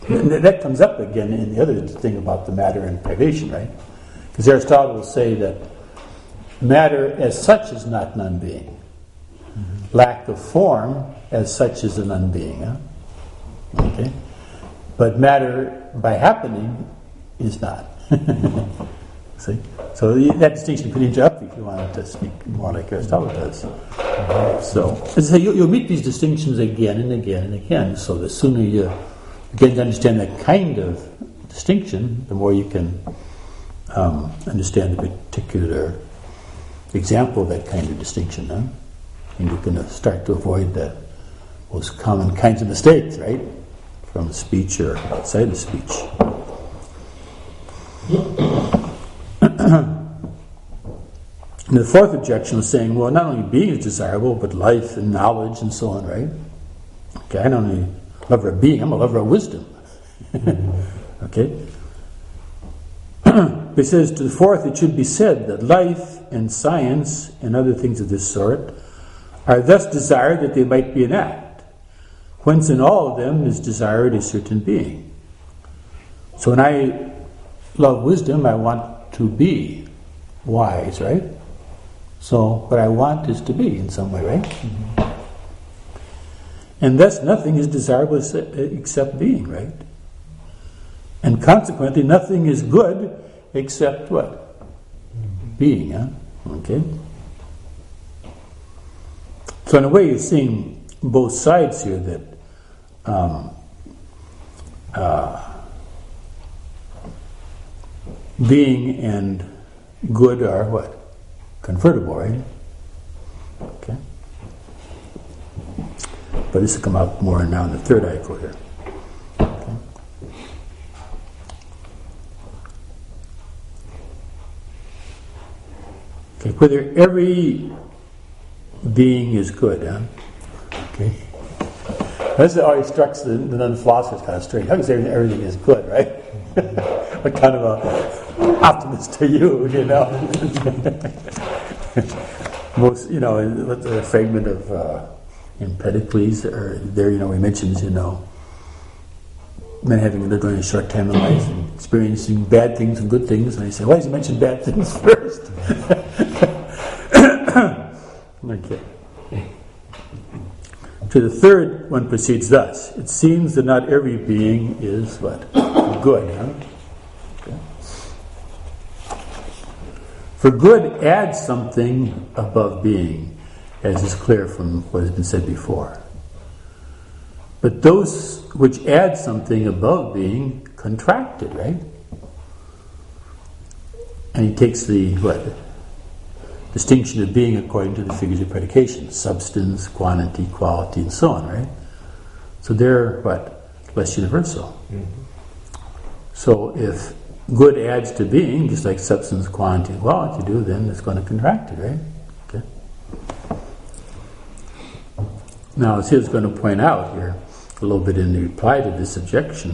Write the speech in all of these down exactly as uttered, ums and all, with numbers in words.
And that comes up again in the other thing about the matter and privation, right? Because Aristotle will say that matter as such is not an unbeing. Mm-hmm. Lack of form as such is an unbeing. Huh? Okay? But matter by happening is not. See? So that distinction could interrupt if you wanted to speak more like Aristotle does. So, as I say, you'll, you'll meet these distinctions again and again and again. So the sooner you begin to understand that kind of distinction, the more you can um, understand the particular example of that kind of distinction. Huh? And you can start to avoid the most common kinds of mistakes, right? From speech or outside of speech. And the fourth objection was saying, well, not only being is desirable, but life and knowledge and so on, right? Okay, I don't only lover of being, I'm a lover of wisdom. Okay? It says, to the fourth, it should be said that life and science and other things of this sort are thus desired that they might be an act, whence in all of them is desired a certain being. So when I love wisdom, I want to be wise, right? So what I want is to be in some way, right? Mm-hmm. And thus nothing is desirable except being, right? And consequently nothing is good except what? Mm-hmm. Being, huh? Okay? So in a way you're seeing both sides here, that um, uh, being and good are what? Convertible, right? Okay. But this will come out more now in the third article here. Okay. Okay, whether every being is good, huh? Okay. This always strikes the, the non-philosophers kind of strange. How can you say everything is good, right? What kind of a optimist are you, you know? Most, you know, what's a fragment of uh, Empedocles, or there, you know, he mentions, you know, men having lived only a short time in life and experiencing bad things and good things, and they say, why does he mention bad things first? Okay. To the third one proceeds thus: it seems that not every being is what? Good, huh? For good adds something above being, as is clear from what has been said before. But those which add something above being contract it, right? And he takes the what? Distinction of being according to the figures of predication: substance, quantity, quality, and so on, right? So they're what? Less universal. Mm-hmm. So if good adds to being, just like substance, quantity, and quality do, then it's going to contract it, right? Okay. Now, as he was going to point out here, a little bit in the reply to this objection,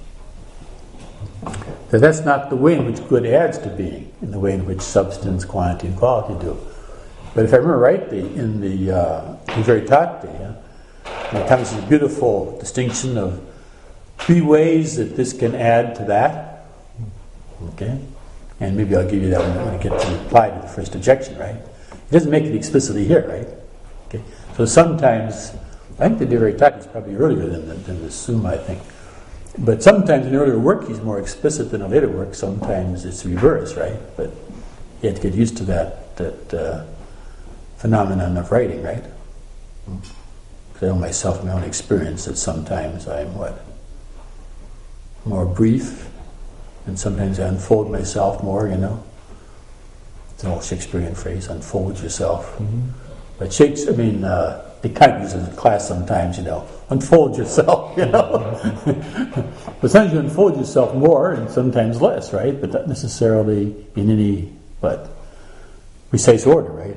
that that's not the way in which good adds to being, in the way in which substance, quantity, and quality do. But if I remember rightly, in the uh, Veritate, yeah, there comes this beautiful distinction of three ways that this can add to that. Okay? And maybe I'll give you that when I get to reply to the first objection, right? It doesn't make it explicitly here, right? Okay. So sometimes, I think the De Veritate is probably earlier than the, than the Summa, I think. But sometimes in earlier work he's more explicit than a later work. Sometimes it's reverse, right? But you have to get used to that that uh, phenomenon of writing, right? Because I know myself, my own experience, that sometimes I'm what? More brief, and sometimes I unfold myself more, you know. It's an old Shakespearean phrase, unfold yourself. Mm-hmm. But Shakespeare, I mean, uh, they kind of use it in class sometimes, you know. Unfold yourself, you know. But sometimes you unfold yourself more and sometimes less, right? But not necessarily in any, but precise order, right?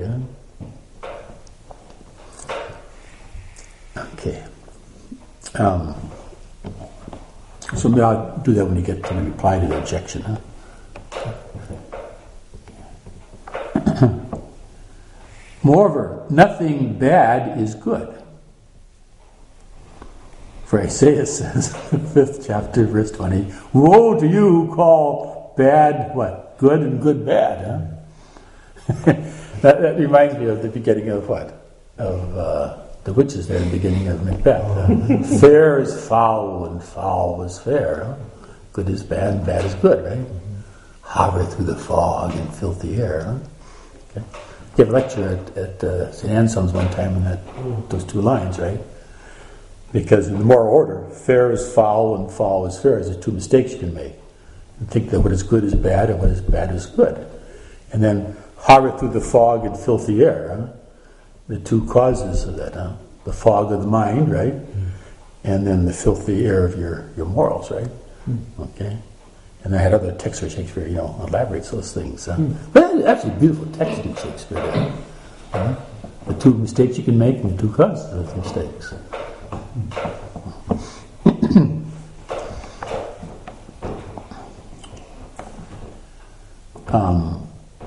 Huh? Okay. Um, so maybe I'll do that when you get to the reply to the objection, huh? Moreover, nothing bad is good. For Isaiah says, fifth chapter, verse twenty, woe to you who call bad, what? Good and good bad, huh? that, that reminds me of the beginning of what? Of uh, the witches there in the beginning of Macbeth. Huh? Fair is foul and foul is fair. Huh? Good is bad and bad is good, right? Hover through the fog and filthy air. Huh? Okay. Gave a lecture at, at uh, Saint Anselm's one time on that, those two lines, right? Because in the moral order, fair is foul and foul is fair. There's two mistakes you can make. You think that what is good is bad and what is bad is good. And then hover through the fog and filthy air. Huh? The two causes of that. Huh? The fog of the mind, right? Mm. And then the filthy air of your, your morals, right? Mm. Okay? And I had other texts where Shakespeare, you know, elaborates those things. Huh? Mm. But it's actually a beautiful text in Shakespeare there. Huh? The two mistakes you can make and the two causes of those mistakes. um,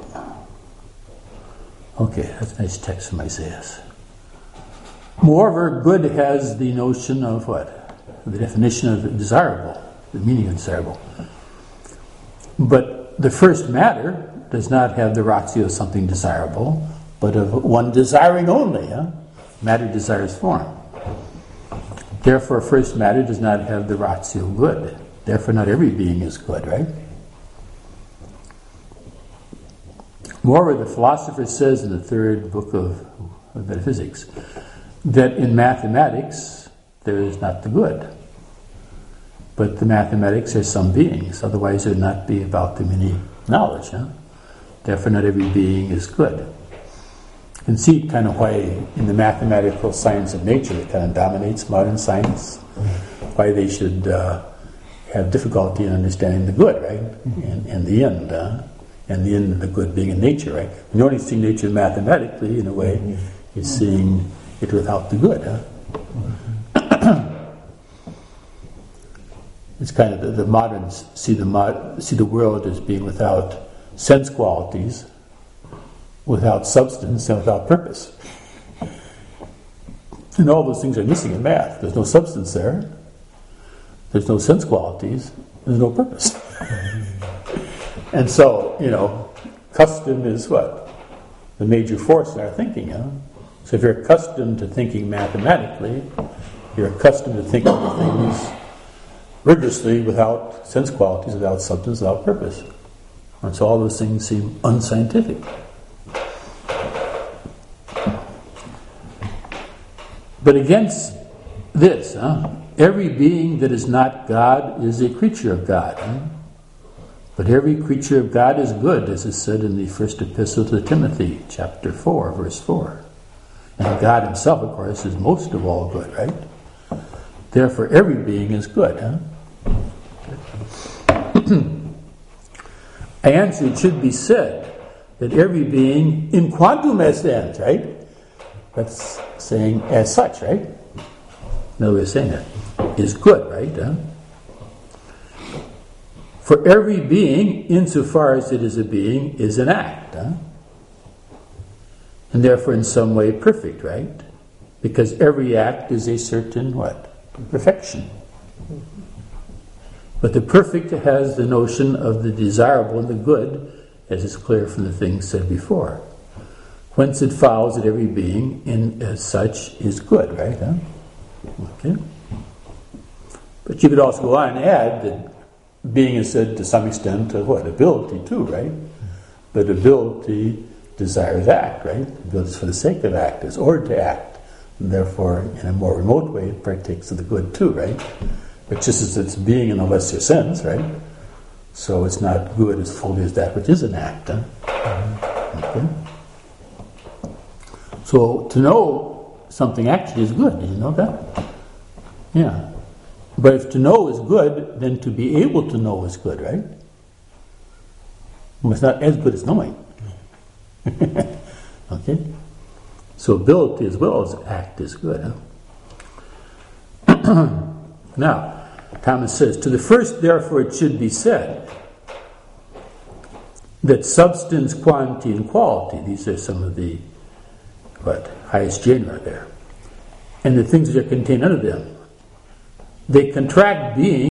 okay, that's a nice text from Isaiah. Moreover, good has the notion of what? The definition of desirable, the meaning of desirable. But the first matter does not have the ratio of something desirable, but of one desiring only. Huh? Matter desires form. Therefore, first matter does not have the ratio good. Therefore, not every being is good, right? Moreover, the philosopher says in the third book of, of Metaphysics that in mathematics there is not the good. But the mathematics are some beings, otherwise there would not be about them any knowledge. Huh? Therefore, not every being is good. You can see kind of why in the mathematical science of nature it kind of dominates modern science, why they should uh, have difficulty in understanding the good, right? And, and the end, uh, and the end of the good being in nature, right? When you only see nature mathematically, in a way, you're seeing it without the good. Huh? It's kind of the, the moderns see the mod, see the world as being without sense qualities, without substance, and without purpose. And all those things are missing in math. There's no substance there. There's no sense qualities. There's no purpose. And so, you know, custom is what? The major force in our thinking. Huh? So if you're accustomed to thinking mathematically, you're accustomed to thinking of things rigorously without sense qualities, without substance, without purpose. And so all those things seem unscientific. But against this, huh, every being that is not God is a creature of God. Huh? But every creature of God is good, as is said in the first epistle to Timothy, chapter four, verse four. And God himself, of course, is most of all good, right? Therefore, every being is good. Huh? I answer, it should be said that every being in quantum essence, right? That's saying as such, right? Another way of saying that is good, right? Huh? For every being, insofar as it is a being, is an act. Huh? And therefore in some way perfect, right? Because every act is a certain what? Perfection. But the perfect has the notion of the desirable and the good, as is clear from the things said before. Whence it follows that every being, in as such, is good, right? Huh? Okay. But you could also go on and add that being is said to some extent of what? Ability too, right? But ability desires act, right? Ability is for the sake of act, is ordered to act. And therefore, in a more remote way, it partakes of the good too, right? But just as it's being in a lesser sense, right? So it's not good as fully as that which is an act. Huh? Okay. So to know something actually is good. Did you know that? Yeah. But if to know is good, then to be able to know is good, right? Well, it's not as good as knowing. Okay? So ability as well as act is good. Huh? Now, Thomas says, to the first, therefore, it should be said that substance, quantity, and quality, these are some of the what highest genera there, and the things that are contained under them, they contract being